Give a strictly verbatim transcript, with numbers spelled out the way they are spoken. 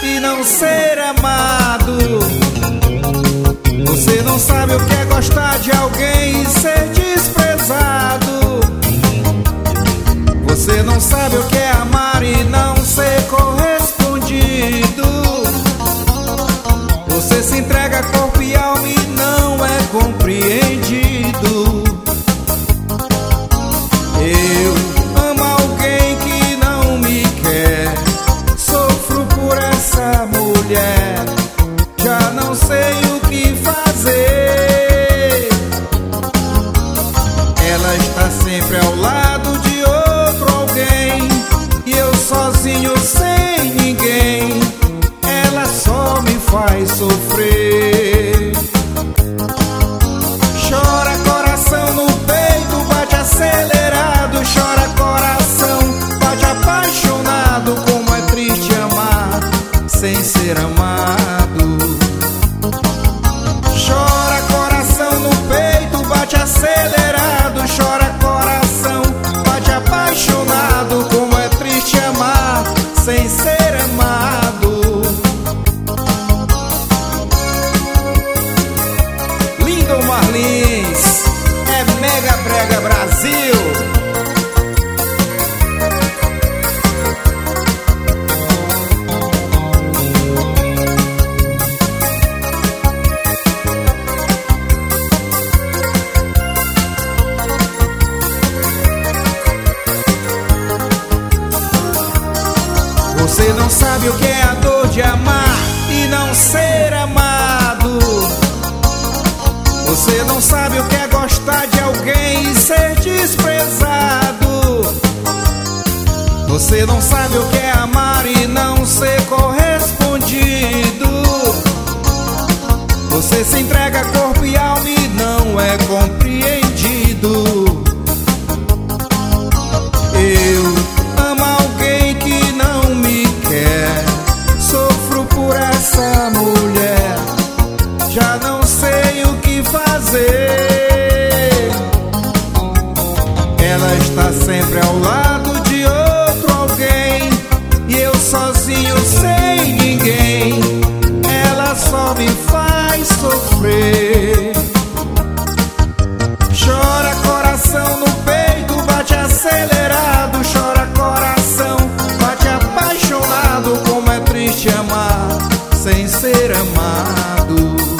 e não ser amado. Você não sabe o que é gostar de alguém e ser desprezado. Você não sabe o que é amar e não ser correspondido. Você se entrega corpo e alma e não é compreendido. Eu amo alguém que não me quer, sofro por essa mulher, já não sei o que fazer. Ela está sempre ao lado de outro alguém e eu sozinho sem ninguém. Ela só me faz sofrer. Chora coração no peito, bate acelerado. Chora coração, bate apaixonado. Como é triste amar sem ser amado. Chora coração no peito, bate acelerado. Chora coração, bate apaixonado. Como é triste amar sem ser amado. Lindo Marlins, é Mega Brega Brasil. Você não sabe o que é a dor de amar e não ser amado. Você não sabe o que é gostar de alguém e ser desprezado. Você não sabe o que é amar e não ser correspondido. Você se entrega corpo e alma e não é compreendido. Eu amo alguém que não me quer, sofro por essa mulher, já não sei o que fazer. Ela está sempre ao lado de outro alguém e eu sozinho sem ninguém. Ela só me faz sofrer. Chora coração no peito, bate acelerado. Chora coração, bate apaixonado. Como é triste amar sem ser amado.